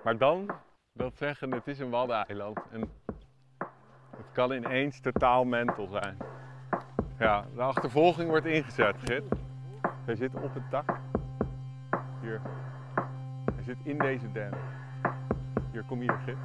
Maar dan, dat zeggen, het is een waddeneiland. En het kan ineens totaal mental zijn. Ja, de achtervolging wordt ingezet, Git. Hij zit op het dak. Hier. Hij zit in deze den. Hier, kom hier, Git.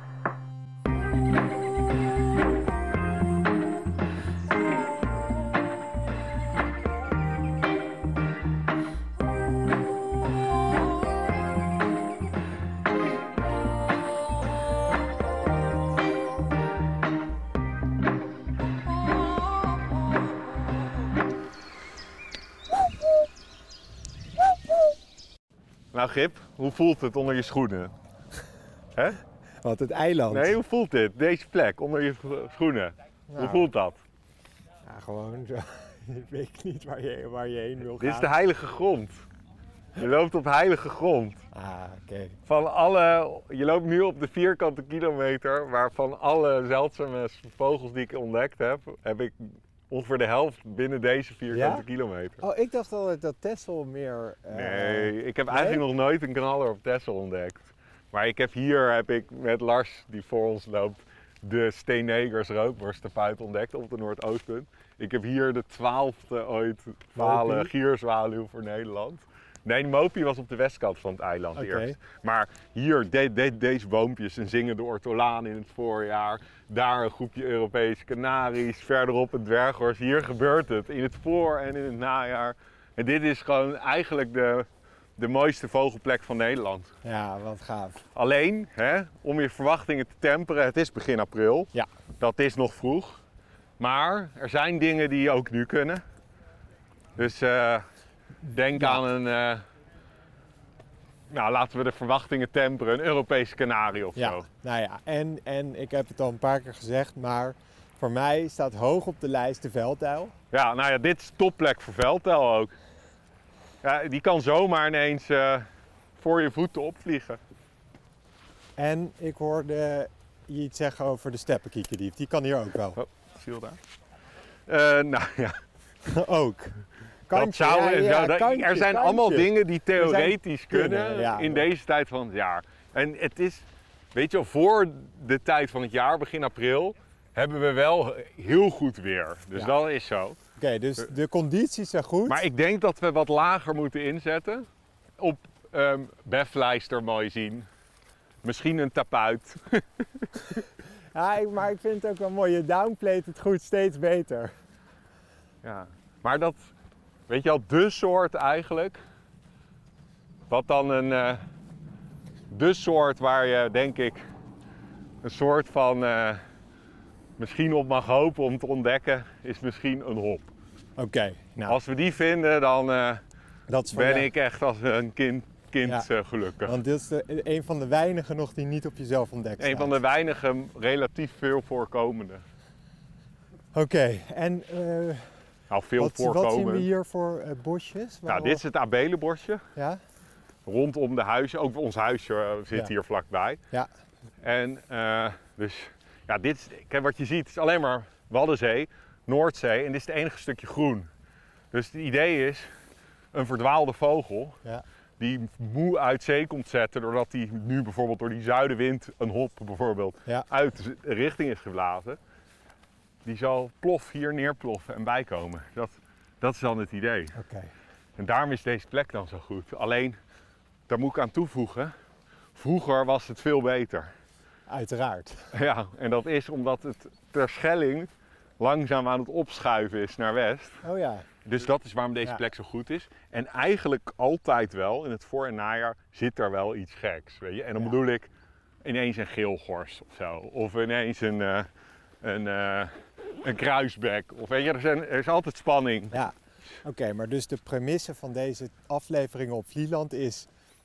Nou Gip, hoe voelt het onder je schoenen? Hè? Wat, het eiland? Nee, hoe voelt dit? Deze plek onder je schoenen. Nou, hoe voelt dat? Ja, gewoon zo. Ik weet niet waar je heen wil gaan. Dit is de heilige grond. Je loopt op heilige grond. Ah, oké. Je loopt nu op de vierkante kilometer waarvan alle zeldzame vogels die ik ontdekt heb ik ongeveer de helft binnen deze vierkante kilometer. Oh, ik dacht altijd dat Texel meer... Nee, ik heb eigenlijk nog nooit een knaller op Texel ontdekt. Maar hier heb ik met Lars, die voor ons loopt, de Steenegers roodborsttapuit ontdekt op de Noordoostpunt. Ik heb hier de 12e ooit fale gierzwaluw voor Nederland. Nee, de Mopie was op de westkant van het eiland eerst. Maar hier, deze boompjes, een zingende ortolaan in het voorjaar. Daar een groepje Europese kanaries, verderop een dwerghors. Hier gebeurt het, in het voor- en in het najaar. En dit is gewoon eigenlijk de mooiste vogelplek van Nederland. Ja, wat gaaf. Alleen, om je verwachtingen te temperen, het is begin april. Ja. Dat is nog vroeg. Maar er zijn dingen die ook nu kunnen. Dus denk aan een... laten we de verwachtingen temperen. Een Europese kanarie of zo. Nou ja, en ik heb het al een paar keer gezegd, maar voor mij staat hoog op de lijst de veldtuil. Ja, nou ja, dit is topplek voor veldtuil ook. Ja, die kan zomaar ineens voor je voeten opvliegen. En ik hoorde je iets zeggen over de steppenkiekendief. Die kan hier ook wel. Oh, zie je daar? Nou ja. Ook. Kantje, er zijn allemaal dingen die theoretisch kunnen in deze tijd van het jaar. En het is, weet je wel, voor de tijd van het jaar, begin april, hebben we wel heel goed weer. Dus dat is zo. Oké, dus de condities zijn goed. Maar ik denk dat we wat lager moeten inzetten. Op beflijster mooi zien. Misschien een tapuit. Ja, maar ik vind het ook wel mooi. Je downplayt het goed steeds beter. Ja, maar dat... Weet je al, de soort eigenlijk, wat dan de soort waar je denk ik een soort van misschien op mag hopen om te ontdekken, is misschien een hop. Oké, nou. Als we die vinden, dan ben ik echt als een kind gelukkig. Want dit is een van de weinigen nog die niet op jezelf ontdekt staat. Een van de weinige relatief veel voorkomende. Oké, en... Nou, veel wat zien we hier voor bosjes? Nou, dit is het abelenbosje. Ja? Rondom de huizen. Ook ons huisje zit hier vlakbij. Ja. En dus, ja, kijk, wat je ziet is alleen maar Waddenzee, Noordzee en dit is het enige stukje groen. Dus het idee is, een verdwaalde vogel die moe uit zee komt zetten doordat hij nu bijvoorbeeld door die zuidenwind, een hop bijvoorbeeld, uit de richting is geblazen. Die zal hier neerploffen en bijkomen. Dat is dan het idee. Okay. En daarom is deze plek dan zo goed. Alleen, daar moet ik aan toevoegen, vroeger was het veel beter. Uiteraard. Ja, en dat is omdat het Terschelling langzaam aan het opschuiven is naar west. Oh ja. Dus dat is waarom deze plek zo goed is. En eigenlijk altijd wel, in het voor- en najaar, zit er wel iets geks. Weet je? En dan bedoel ik ineens een geelgors of zo. Of ineens een kruisbek. Of weet je, er is altijd spanning. Ja, oké, maar dus de premisse van deze aflevering op Vlieland is...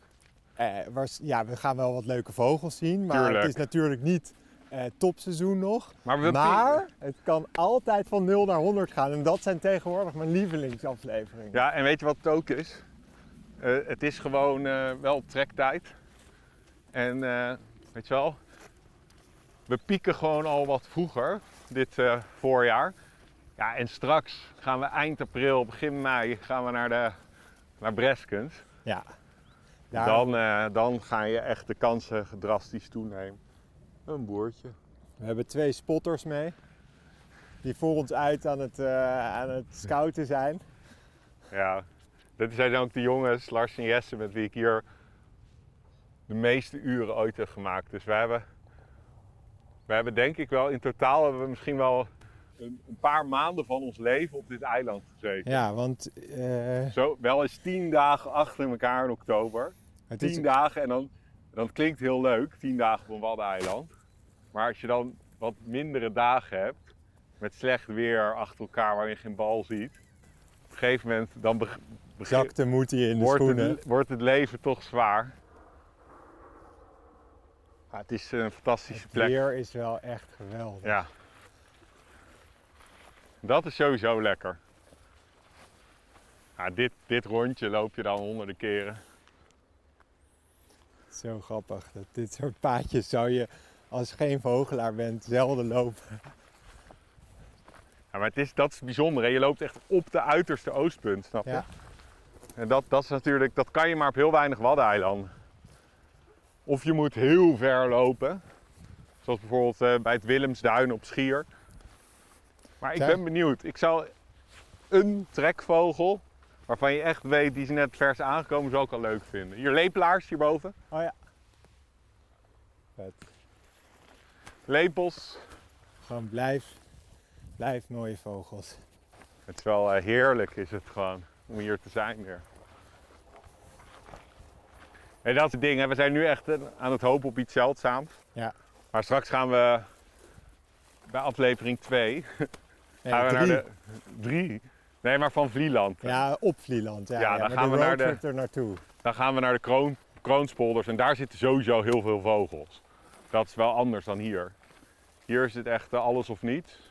we gaan wel wat leuke vogels zien, maar Tuurlijk. Het is natuurlijk niet topseizoen nog. Maar het kan altijd van 0 naar 100 gaan en dat zijn tegenwoordig mijn lievelingsafleveringen. Ja, en weet je wat het ook is? Het is gewoon wel trektijd. En weet je wel, we pieken gewoon al wat vroeger, dit voorjaar. Ja, en straks gaan we eind april, begin mei, gaan we naar Breskens. Ja. Dan gaan je echt de kansen drastisch toenemen. Een boertje. We hebben 2 spotters mee. Die voor ons uit aan het scouten zijn. Ja, dit zijn ook de jongens, Lars en Jesse, met wie ik hier de meeste uren ooit heb gemaakt. Dus we hebben denk ik wel, in totaal hebben we misschien wel een paar maanden van ons leven op dit eiland gezeten. Ja, want... Zo, wel eens 10 dagen achter elkaar in oktober. 10 dagen en dan klinkt heel leuk, 10 dagen op een waddeneiland. Maar als je dan wat mindere dagen hebt, met slecht weer achter elkaar waar je geen bal ziet. Op een gegeven moment dan zakt de moed in de schoenen. Wordt het leven toch zwaar. Ja, het is een fantastische plek. Het weer is wel echt geweldig. Ja. Dat is sowieso lekker. Ja, dit rondje loop je dan honderden keren. Zo grappig. Dit soort paadjes zou je, als je geen vogelaar bent, zelden lopen. Ja, maar dat is bijzonder. Hè? Je loopt echt op de uiterste oostpunt, snap je? Ja. En dat is natuurlijk, dat kan je maar op heel weinig waddeneilanden. Of je moet heel ver lopen. Zoals bijvoorbeeld bij het Willemsduin op Schier. Maar ik ben benieuwd. Ik zou een trekvogel, waarvan je echt weet, die is net vers aangekomen, zou ik al leuk vinden. Hier lepelaars hierboven. Oh ja. Vet. Lepels. Gewoon blijf mooie vogels. Het is wel heerlijk is het gewoon, om hier te zijn weer. En dat is het ding, hè. We zijn nu echt aan het hopen op iets zeldzaams. Ja. Maar straks gaan we bij aflevering 2 gaan we naar de 3. Nee, maar van Vlieland. Ja, op Vlieland. Ja, dan gaan we naar er naartoe. Dan gaan we naar de Kroonspolders en daar zitten sowieso heel veel vogels. Dat is wel anders dan hier. Hier is het echt alles of niets.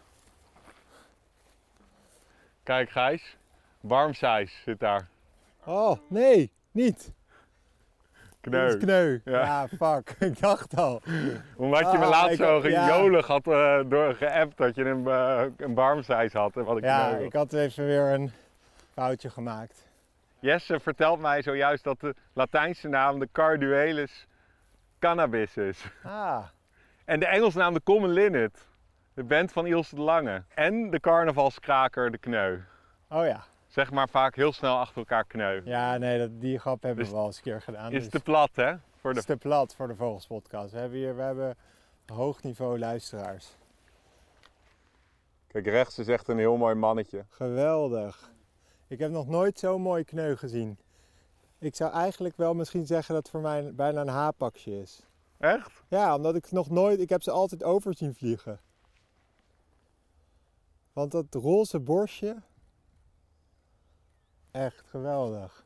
Kijk Gijs, warmzeis zit daar. Oh, nee, niet. Kneu. Dat is kneu. Ja. Ja, fuck. Ik dacht al. Omdat je me laatst zo jolig had geappt dat je een warmzeis had. En wat ik ja, kneu. Ik had even weer een foutje gemaakt. Jesse vertelt mij zojuist dat de Latijnse naam de Carduelis cannabis is. Ah. En de Engelse naam de Common Linnet. De band van Ilse de Lange. En de carnavalskraker de kneu. Oh ja. Zeg maar vaak heel snel achter elkaar kneu. Ja, nee, die grap hebben we wel eens een keer gedaan. Is te plat, hè? Het is te plat voor de Vogelspodcast. We hebben hoog niveau luisteraars. Kijk, rechts is echt een heel mooi mannetje. Geweldig. Ik heb nog nooit zo'n mooi kneu gezien. Ik zou eigenlijk wel misschien zeggen dat het voor mij bijna een haapaksje is. Echt? Ja, omdat ik heb ze altijd over zien vliegen. Want dat roze borstje, echt geweldig.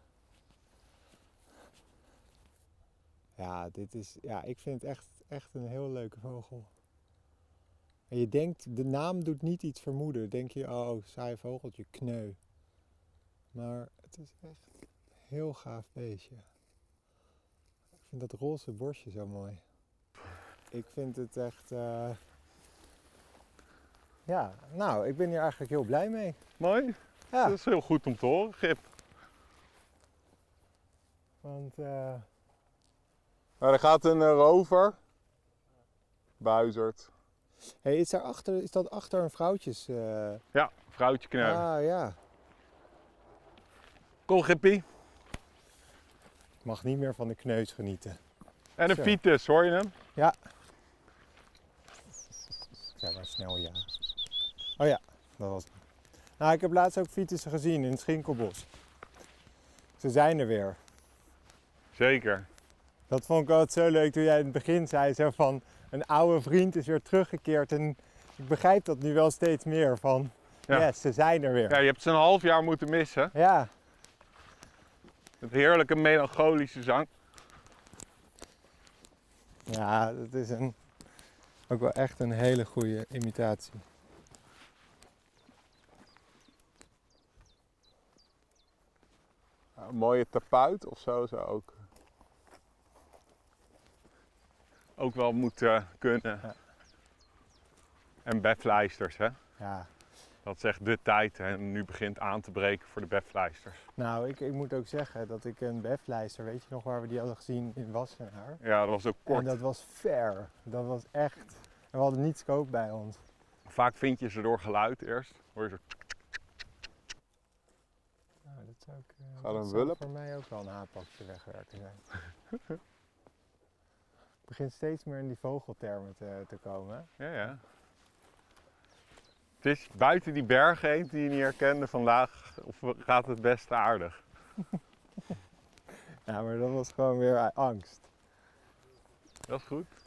Ja, ik vind het echt een heel leuke vogel. En je denkt, de naam doet niet iets vermoeden. Dan denk je, oh, saai vogeltje, kneu. Maar het is echt een heel gaaf beestje. Ik vind dat roze borstje zo mooi. Ik vind het echt... Ja, nou, ik ben hier eigenlijk heel blij mee. Mooi. Ja. Dat is heel goed om te horen, Gip. Want... Nou, er gaat een rover. Buizerd. Hey, is dat achter een vrouwtjes... Ja, vrouwtje kneu. Ah, ja. Kom, Gippie. Ik mag niet meer van de kneus genieten. En een Zo. Vitus, hoor je hem? Ja. Ja, maar snel ja. Oh ja, dat was het. Nou, ik heb laatst ook Vitussen gezien in het Schinkelbos. Ze zijn er weer. Zeker. Dat vond ik altijd zo leuk toen jij in het begin zei zo van... Een oude vriend is weer teruggekeerd en ik begrijp dat nu wel steeds meer van... Ja. Yes, ze zijn er weer. Ja, je hebt ze een half jaar moeten missen. Ja. Het heerlijke melancholische zang. Ja, dat is ook wel echt een hele goede imitatie. Ja, een mooie tapuit of zo zou ook wel moeten kunnen. Ja. En bedfluisters, hè? Ja. Dat is echt de tijd en nu begint aan te breken voor de beflijsters. Nou, ik moet ook zeggen dat ik een beflijster, weet je nog waar we die hadden gezien in Wassenaar? Ja, dat was ook kort. En dat was ver. Dat was echt... En we hadden niet scope bij ons. Vaak vind je ze door geluid eerst. Hoor je zo. Nou, dat zou, Gaat dat een zou wulp? voor mij ook wel een haappakje wegwerken zijn. Ik begin steeds meer in die vogeltermen te komen. Hè? Ja, ja. Het is buiten die bergen heen die je niet herkende vandaag, of gaat het best aardig. Ja, maar dat was gewoon weer angst. Dat is goed.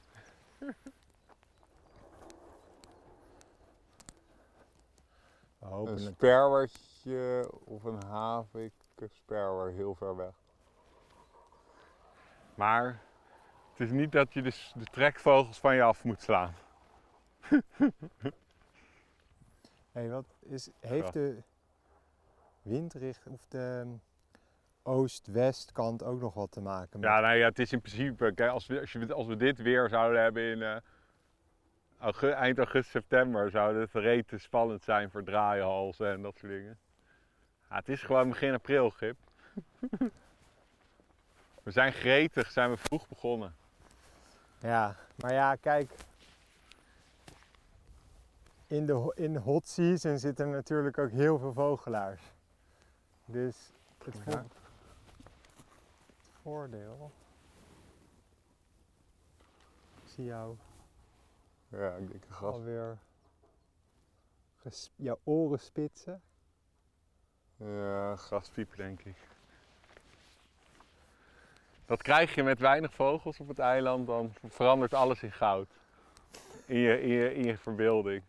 We hopen Een het. sperwertje of een havik sperwer heel ver weg. Maar het is niet dat je de trekvogels van je af moet slaan. Hey, heeft Ja. de windrichting of de oost-westkant ook nog wat te maken met? Ja, nou ja, het is in principe, kijk, als we dit weer zouden hebben in eind augustus, september, zou het rete spannend zijn voor draaihalsen en dat soort dingen. Ja, het is gewoon begin april, Gip. We zijn gretig, zijn we vroeg begonnen. Ja, maar ja, kijk. In de hot season zitten natuurlijk ook heel veel vogelaars. Dus het voordeel. Ik zie jou Ja, ik denk een gast. alweer jouw oren spitsen. Ja, gaspiepen denk ik. Dat krijg je met weinig vogels op het eiland, dan verandert alles in goud. In je verbeelding.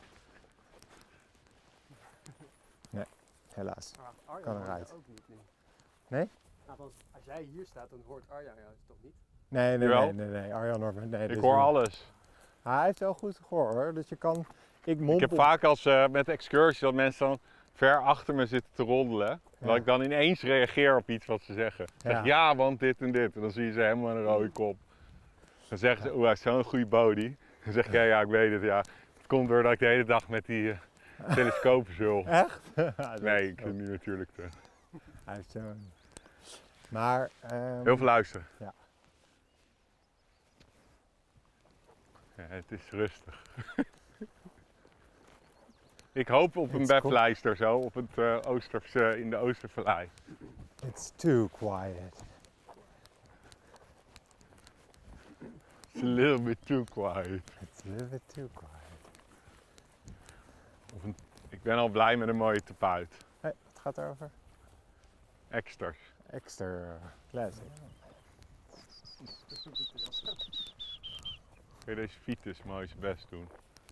Helaas. Arjan Kan hoort eruit. jou ook niet. Nee? Nou, want als jij hier staat, dan hoort Arjan jou toch niet? Jawel. Nee. Arjan hoort me. Nee, Ik hoor alles. Hij heeft wel goed gehoord hoor. Dus je kan. Ik Ik heb vaak met excursies dat mensen dan ver achter me zitten te roddelen. Ja. Dat ik dan ineens reageer op iets wat ze zeggen. Ik zeg ja, want dit en dit. En dan zie je ze helemaal een rode kop. Dan zeggen ze, hij is zo'n goede body. Dan zeg ik, ja, ik weet het, ja. Het komt doordat ik de hele dag met die telescopen zul. Echt? Nee, ik vind nu natuurlijk te... Hij heeft zo'n. Maar. Heel veel luisteren. Ja. Ja, het is rustig. Ik hoop op een It's cool. beflijster zo, op het in de Oostervallei. It's too quiet. It's a little bit too quiet. It's a little bit too quiet. Ik ben al blij met een mooie tapuit. Hey, het gaat over Exters. extra classic. Kun je deze Vitus mooi zijn best doen.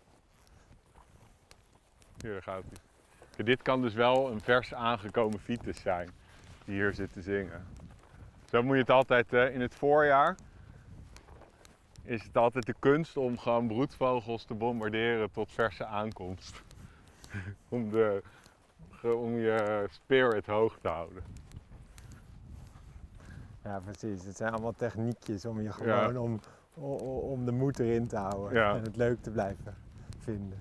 Hier gaat hij. Kijk, dit kan dus wel een vers aangekomen Vitus zijn die hier zit te zingen. Zo moet je het altijd in het voorjaar. Is het altijd de kunst om gewoon broedvogels te bombarderen tot verse aankomst. om je spirit hoog te houden. Ja, precies. Het zijn allemaal techniekjes om je gewoon om de moed erin te houden Ja. en het leuk te blijven vinden.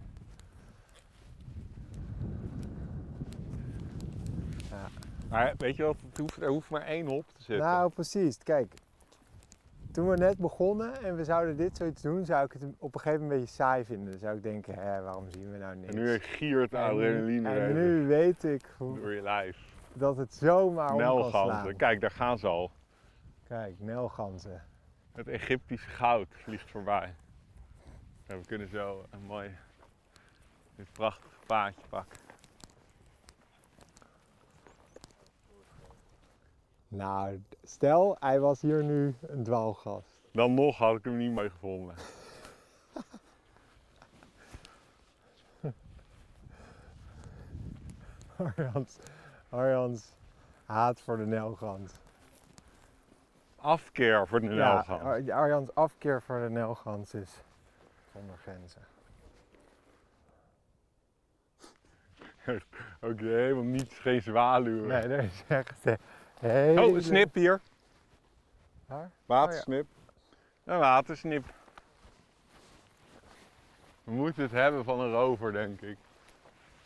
Ja. Maar weet je wat, er hoeft maar één hop te zitten. Nou, precies. Kijk, toen we net begonnen en we zouden dit zoiets doen, zou ik het op een gegeven moment een beetje saai vinden. Dan zou ik denken, waarom zien we nou niks? En nu giert de adrenaline en even nu weet ik door je lijf. dat het zomaar om kan Nelganzen, slaan. kijk daar gaan ze al. Kijk, nelganzen. Het Egyptische goud vliegt voorbij. Ja, we kunnen zo een mooi, dit prachtige paadje pakken. Nou, stel, hij was hier nu een dwaalgast. Dan nog had ik hem niet mooi gevonden. Arjans haat voor de nelgans. Afkeer voor de nelgans. Arjans afkeer voor de nelgans is zonder grenzen. Ook helemaal niets, geen zwaluwen. Nee, er is echt hele... Oh, een snip hier. Waar? Watersnip. Een watersnip. We moeten het hebben van een rover, denk ik.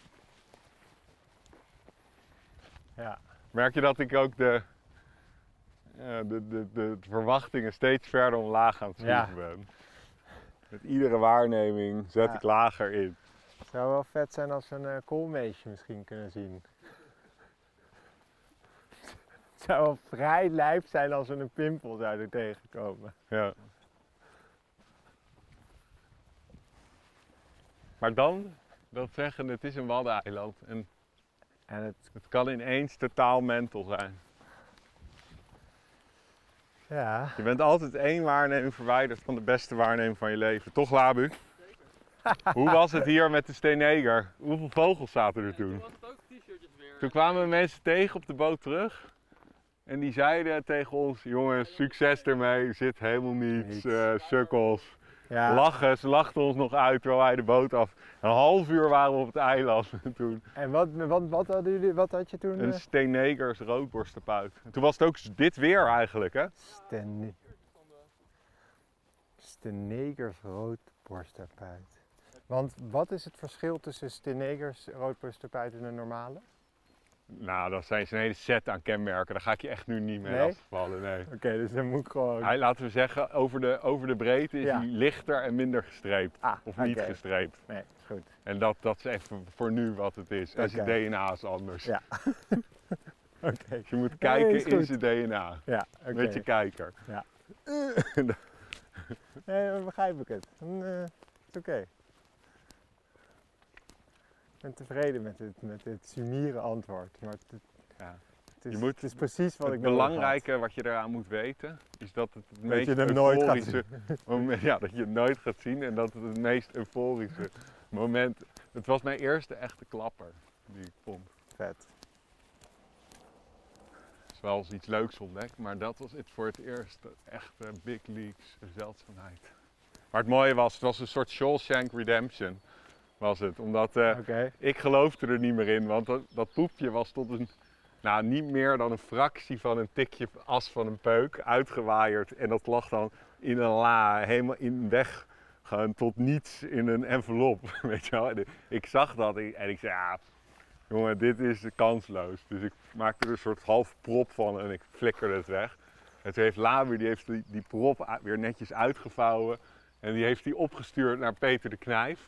Ja. Merk je dat ik ook de verwachtingen steeds verder omlaag aan het schroeven ben. Met iedere waarneming zet ik lager in. Het zou wel vet zijn als we een koolmeesje misschien kunnen zien. Het zou wel vrij lijp zijn als we een pimpel zouden tegenkomen. Ja. Maar dan, dat zeggen, het is een waddeneiland en het kan ineens totaal mental zijn. Ja. Je bent altijd één waarneming verwijderd van de beste waarneming van je leven. Toch, Labu? Hoe was het hier met de steeneger? Hoeveel vogels zaten er toen? Toen was het ook t-shirtjes weer. Toen kwamen we mensen tegen op de boot terug. En die zeiden tegen ons, jongens, succes ermee, zit helemaal niets, sukkels. Ja. Lachen, ze lachten ons nog uit terwijl wij de boot af. Een half uur waren we op het eiland toen. En wat had je toen? Een steenegers roodborstterpuit. En toen was het ook dit weer eigenlijk, hè? Steenegers roodborstterpuit. Want wat is het verschil tussen steenegers roodborstterpuit en een normale? Nou, dat zijn een hele set aan kenmerken. Daar ga ik je echt nu niet mee Nee? afvallen, nee. Oké, dus dan moet ik gewoon... Hij, laten we zeggen, over de breedte is Ja. hij lichter en minder gestreept. Of niet oké. gestreept. Nee, is goed. En dat is even voor nu wat het is. En zijn Oké. DNA is anders. Ja. Oké. Dus je moet Nee, kijken is in goed. zijn DNA. Ja, oké. Met je kijker. Nee, dan begrijp ik het. Het is oké. Ik ben tevreden met dit sumiere antwoord. Maar Ja. het is precies wat Het ik nodig had. belangrijke wat je eraan moet weten, is dat het het Dat meest je hem nooit gaat euforische moment, ja, dat je het nooit gaat zien en dat het meest euforische moment. Het was mijn eerste echte klapper die ik vond. Vet. Het is wel eens iets leuks ontdekt, maar dat was het voor het eerst echte Big Leagues zeldzaamheid. Maar het mooie was, het was een soort Shawshank Redemption was het, omdat Oké. ik geloofde er niet meer in, want dat poepje was tot een, nou niet meer dan een fractie van een tikje as van een peuk uitgewaaierd en dat lag dan in een la, helemaal in weg, gewoon tot niets in een envelop, weet je wel. En ik zag dat en ik zei, ja, jongen, dit is kansloos. Dus ik maakte er een soort half prop van en ik flikkerde het weg. En toen heeft Labu, die heeft die prop weer netjes uitgevouwen en die heeft die opgestuurd naar Peter de Knijf,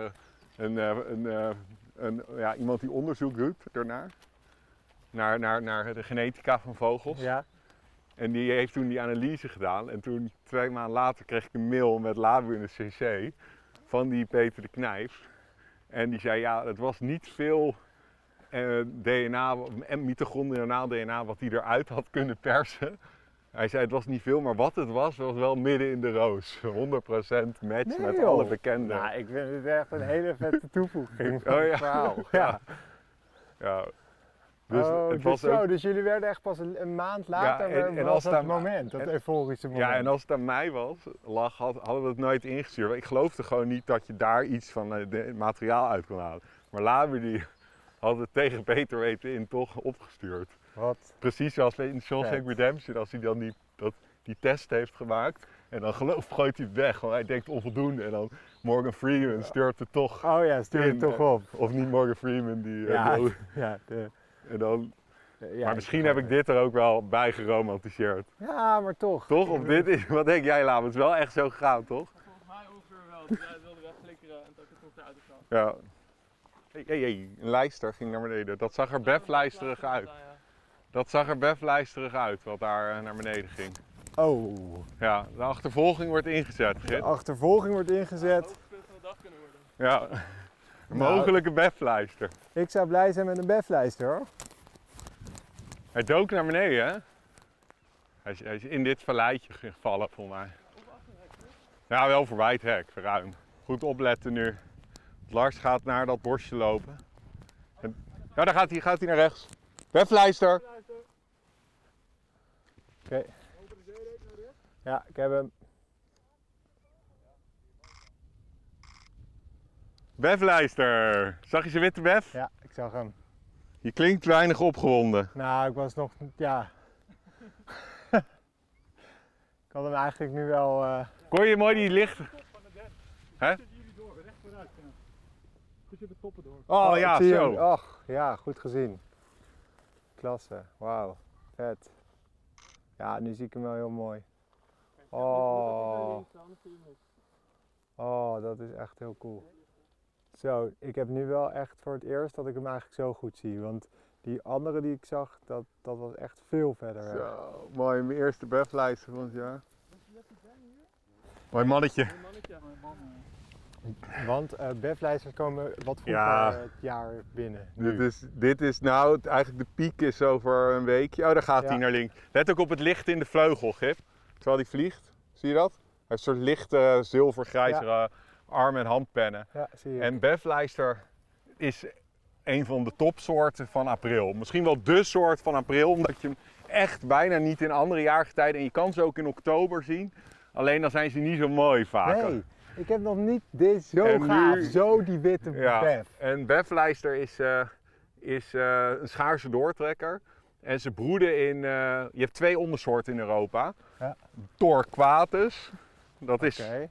iemand die onderzoek doet daarnaar. Naar de genetica van vogels. Ja. En die heeft toen die analyse gedaan. En toen 2 maanden later kreeg ik een mail met Labu in de CC van die Peter de Knijf. En die zei, ja, het was niet veel DNA, mitochondriaal DNA wat hij eruit had kunnen persen. Hij zei, het was niet veel, maar wat het was wel midden in de roos. 100% match met joh. alle bekende. Nou, ik vind het echt een hele vette toevoeging van Oh, het ja. verhaal. Ja. Ja. Dus Oh, het was dus zo, ook... dus jullie werden echt pas een maand later en was als dat daar- moment, dat euforische moment. Ja, en als het aan mij hadden we het nooit ingestuurd. Ik geloofde gewoon niet dat je daar iets van het materiaal uit kon halen. Maar Labu die had het tegen beter weten in toch opgestuurd. Wat? Precies zoals in Shawshank Vet. Redemption, als hij dan die test heeft gemaakt. En dan gooit hij het weg, want hij denkt onvoldoende. En dan Morgan Freeman stuurt het toch Oh ja, stuur het in, toch op. Of niet Morgan Freeman, die... Ja, die- ja, en dan, ja, maar misschien heb ik dit er ook wel bij geromantiseerd. Ja, maar toch. Toch? Of dit is, wat denk jij, Laat? Het is wel echt zo gegaan, toch? Volgens mij ongeveer wel. Dat jij het wilde wegflikkeren en dat ik het nog eruit kwam. Ja. Hey, een lijster ging naar beneden. Dat zag er beflijsterig uit. Dat zag er beflijsterig uit, wat daar naar beneden ging. Oh, Ja, de achtervolging wordt ingezet, de Git. achtervolging wordt ingezet. Hoogtepunt van de dag kunnen worden. Ja. Een mogelijke beflijster. Ik zou blij zijn met een beflijster hoor. Hij dook naar beneden, hè? Hij is in dit valleitje gevallen, volgens mij. Ja, wel voorbij het hek, ruim. Goed opletten nu. Lars gaat naar dat bosje lopen. Ja, daar gaat hij naar rechts. Beflijster! Oké. Ja, ik heb hem. Beflijster! Zag je zijn witte bef? Ja, ik zag hem. Je klinkt weinig opgewonden. Nou, ik was nog, ja. Ik had hem eigenlijk nu wel. Kon je mooi die licht... Hè? Zitten jullie door, recht vooruit. Tussen de toppen door. Oh ja, ik zie zo. hem. Och, ja, goed gezien. klasse. Wauw, vet. Ja, nu zie ik hem wel heel mooi. Ja, Oh. links, anders zie je hem niet. Oh, dat is echt heel cool. Zo, ik heb nu wel echt voor het eerst dat ik hem eigenlijk zo goed zie. Want die andere die ik zag, dat was echt veel verder weg. Zo, mooi. Mijn eerste beflijster van het jaar. Mooi mannetje. Mooi mannetje. Mooi man. Want beflijsters komen wat vroeger Ja. het jaar binnen. Nu. Dit is nou, eigenlijk de piek is over een weekje. Oh, daar gaat hij Ja. naar links. Let ook op het licht in de vleugel, Gip. Terwijl hij vliegt. Zie je dat? Hij heeft een soort lichte zilvergrijzere arm- en handpennen. Ja, zie je. En beflijster is een van de topsoorten van april. Misschien wel dé soort van april, omdat je hem echt bijna niet in andere jaargetijden... en je kan ze ook in oktober zien, alleen dan zijn ze niet zo mooi vaak. Nee, ik heb nog niet dit zo En gaaf, nu- zo die witte Ja, bef. en beflijster is een schaarse doortrekker. En ze broeden in, je hebt 2 ondersoorten in Europa. Ja. Torquatus, dat is Oké.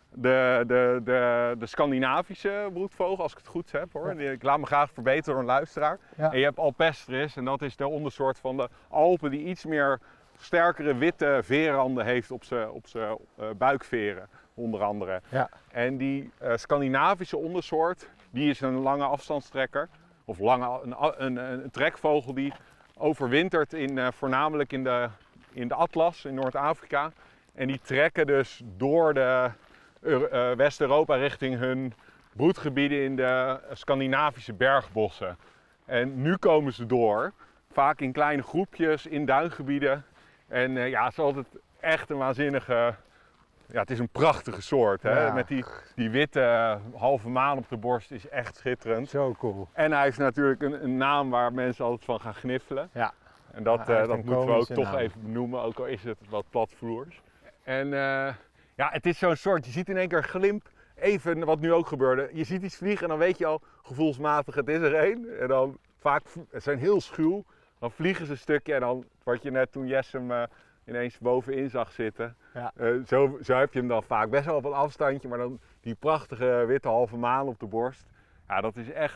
de Scandinavische broedvogel, als ik het goed heb hoor. Ja. Ik laat me graag verbeteren door een luisteraar. Ja. En je hebt Alpestris en dat is de ondersoort van de Alpen die iets meer sterkere witte veerranden heeft op zijn buikveren, onder andere. Ja. En die Scandinavische ondersoort, die is een lange afstandstrekker. Of een trekvogel die overwintert voornamelijk in de Atlas in Noord-Afrika. En die trekken dus door West-Europa richting hun broedgebieden in de Scandinavische bergbossen. En nu komen ze door, vaak in kleine groepjes in duingebieden. En ja, het is altijd echt een waanzinnige... Ja, het is een prachtige soort. Hè? Ja. Met die witte halve maan op de borst is echt schitterend. Zo cool. En hij heeft natuurlijk een naam waar mensen altijd van gaan gniffelen. Ja. En dat, Ja, hij heeft dat een moeten we ook komische toch naam. even benoemen, ook al is het wat platvloers. En ja, het is zo'n soort, je ziet in één keer een glimp, even wat nu ook gebeurde. Je ziet iets vliegen en dan weet je al gevoelsmatig, het is er één. En dan vaak, ze zijn heel schuw, dan vliegen ze een stukje en dan, wat je net toen Jess hem ineens bovenin zag zitten. Ja. Zo heb je hem dan vaak, best wel op een afstandje, maar dan die prachtige witte halve maan op de borst. Ja, dat is echt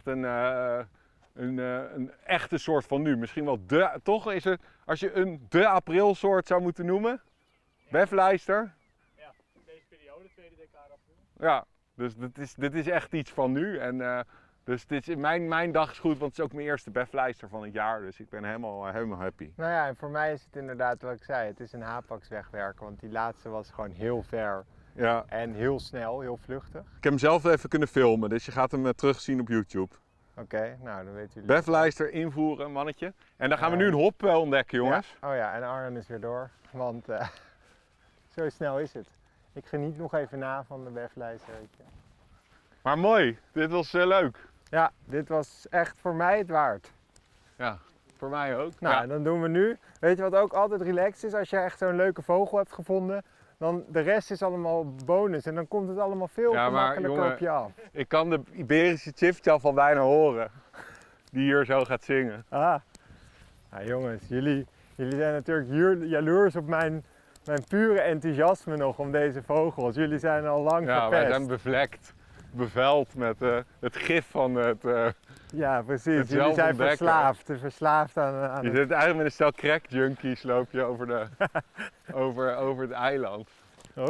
een echte soort van nu. Misschien wel toch is het, als je de aprilsoort zou moeten noemen, beflijster. Ja, deze periode, tweede decade april. Ja, dus dit is echt iets van nu. En dus dit is, mijn dag is goed, want het is ook mijn eerste beflijster van het jaar. Dus ik ben helemaal happy. Nou ja, en voor mij is het inderdaad wat ik zei. Het is een hapax wegwerken, want die laatste was gewoon heel ver Ja. en heel snel, heel vluchtig. Ik heb hem zelf even kunnen filmen, dus je gaat hem terugzien op YouTube. Oké, nou dan weten jullie. Beflijster invoeren, mannetje. En dan gaan we nu een hop ontdekken, jongens. Ja. Oh ja, en Arjan is weer door, want zo snel is het. Ik geniet nog even na van de beflijster. Weet je. Maar mooi, dit was leuk. Ja, dit was echt voor mij het waard. Ja, voor mij ook. Nou, Ja. en dan doen we nu. Weet je wat ook altijd relaxed is? Als je echt zo'n leuke vogel hebt gevonden, dan de rest is allemaal bonus. En dan komt het allemaal veel Ja, maar, gemakkelijker jongen, op je af. Ik kan de Iberische Chifchaf al bijna horen. Die hier zo gaat zingen. Ah. Nou, jongens, jullie zijn natuurlijk hier jaloers op mijn pure enthousiasme nog om deze vogels. Jullie zijn al lang Ja, wij verpest. zijn bevlekt, beveld met het gif van het... Ja, precies. het Jullie zelf zijn ontdekken. verslaafd aan je het... zit eigenlijk met een stel crack junkies loop je over het eiland. Oh.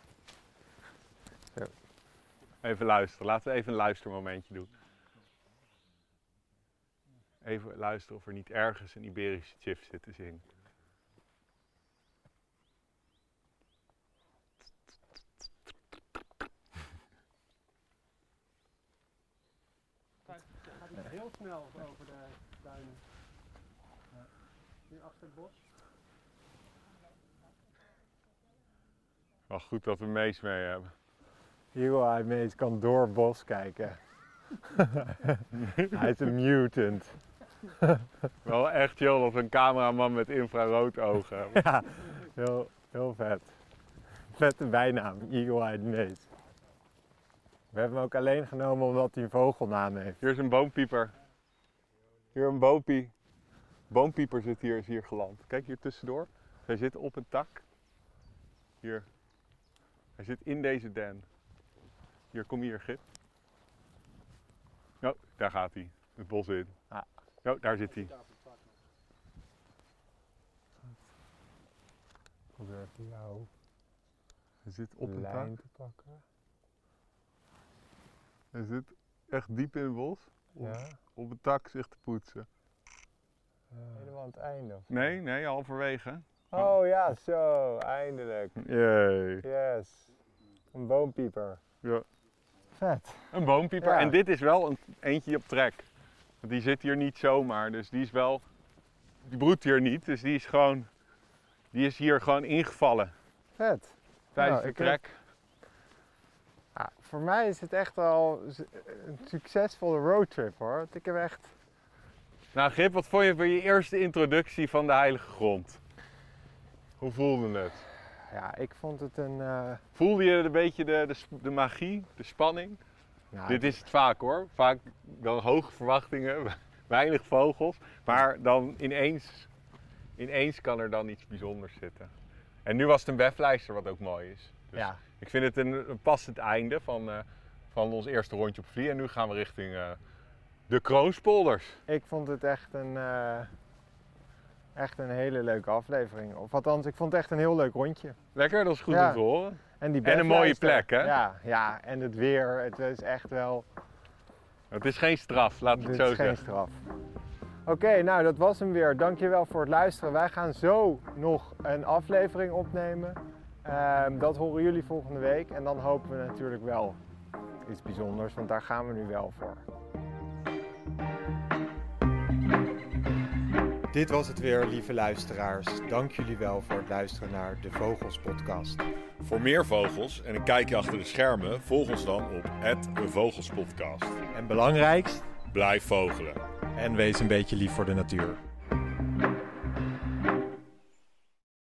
Even luisteren, laten we even een luistermomentje doen. Even luisteren of er niet ergens een Iberische chif zit te zingen. Gaat hij heel snel over de duinen. Nu achter het bos. Wel goed dat we Mees mee hebben. Eagle-Eye Mees kan door het bos kijken. Hij is een mutant. Wel echt chill dat we een cameraman met infraroodogen hebben. Ja, heel vet. Vette bijnaam, Eagle-Eye Mees. We hebben hem ook alleen genomen omdat hij een vogelnaam heeft. Hier is een boompieper. Hier een boompie. Boompieper is hier geland. Kijk hier tussendoor. Hij zit op een tak. Hier. Hij zit in deze den. Hier, kom hier, Gip. Oh, daar gaat hij. Het bos in. Ah. Oh, daar zit hij. Probeer even jouw Hij zit op een tak. lijn te pakken. Hij zit echt diep in het bos. Ja. Op een tak zich te poetsen. Helemaal aan het einde. Of? Nee, halverwege. Oh ja, zo, eindelijk. Jee. Yes. Een boompieper. Ja. Vet. Een boompieper. Ja. En dit is wel eentje op trek. Want die zit hier niet zomaar. Dus die broedt hier niet. Dus die is hier gewoon ingevallen Vet. tijdens Nou, de trek. Ja, voor mij is het echt wel een succesvolle roadtrip hoor. Want ik heb echt... Nou Gip, wat vond je van je eerste introductie van de Heilige Grond? Hoe voelde het? Ja, ik vond het een... Voelde je een beetje de magie, de spanning? nou, Dit is het vaak hoor. Vaak dan hoge verwachtingen, weinig vogels. Maar dan ineens kan er dan iets bijzonders zitten. En nu was het een weglijster wat ook mooi is. Dus ja, ik vind het een passend einde van ons eerste rondje op Vlie. En nu gaan we richting de Kroonspolders. ik vond het echt een hele leuke aflevering. Of althans, ik vond het echt een heel leuk rondje. Lekker, dat is goed Ja. om te horen. En, die En een mooie berglijster. plek, hè? Ja, en het weer. Het is echt wel... Het is geen straf, laten we het Dit zo is geen zeggen. straf. Oké, nou dat was hem weer. Dankjewel voor het luisteren. Wij gaan zo nog een aflevering opnemen. Dat horen jullie volgende week. En dan hopen we natuurlijk wel iets bijzonders, want daar gaan we nu wel voor. Dit was het weer, lieve luisteraars. Dank jullie wel voor het luisteren naar de Vogels Podcast. Voor meer vogels en een kijkje achter de schermen, volg ons dan op @vogelspodcast. En belangrijkst, Blijf vogelen. en wees een beetje lief voor de natuur.